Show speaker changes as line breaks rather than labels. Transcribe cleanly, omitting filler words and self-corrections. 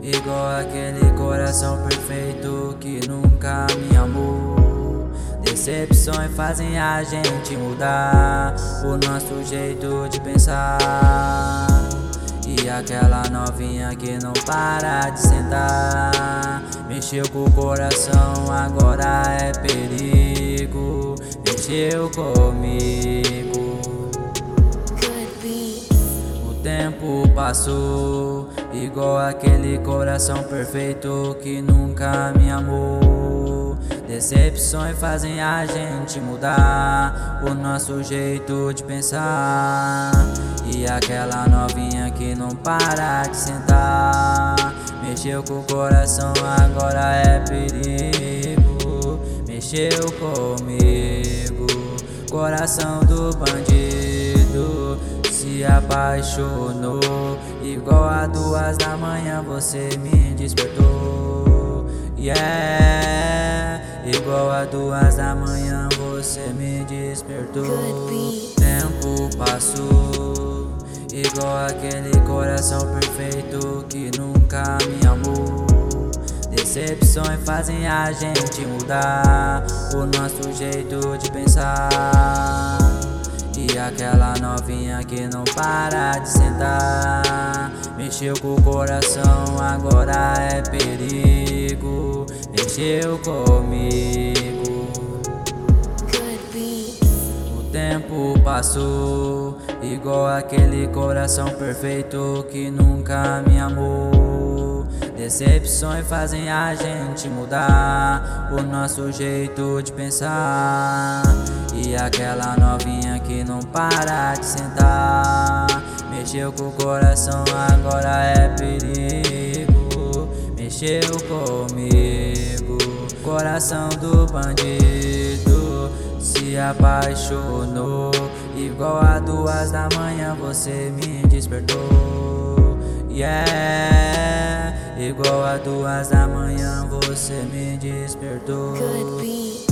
igual aquele coração perfeito que nunca me amou. Decepções fazem a gente mudar o nosso jeito de pensar. E aquela novinha que não para de sentar, mexeu com o coração, agora é perigo. Mexeu comigo. O tempo passou, igual aquele coração perfeito que nunca me amou. Decepções fazem a gente mudar o nosso jeito de pensar. E aquela novinha que não para de sentar, mexeu com o coração, agora é perigo. Mexeu comigo. Coração do bandido se apaixonou, igual a 2 da manhã você me despertou. Yeah, igual a 2 da manhã você me despertou. Tempo passou, igual aquele coração perfeito que nunca me amou. Decepções fazem a gente mudar o nosso jeito de pensar. E aquela novinha que não para de sentar, mexeu com o coração, agora é perigo. Mexeu comigo. O tempo passou, igual aquele coração perfeito que nunca me amou. Decepções fazem a gente mudar o nosso jeito de pensar. E aquela novinha que não para de sentar, mexeu com o coração, agora é perigo. Mexeu comigo. Coração do bandido se apaixonou, igual a 2 da manhã você me despertou. Yeah, igual a 2 da manhã você me despertou.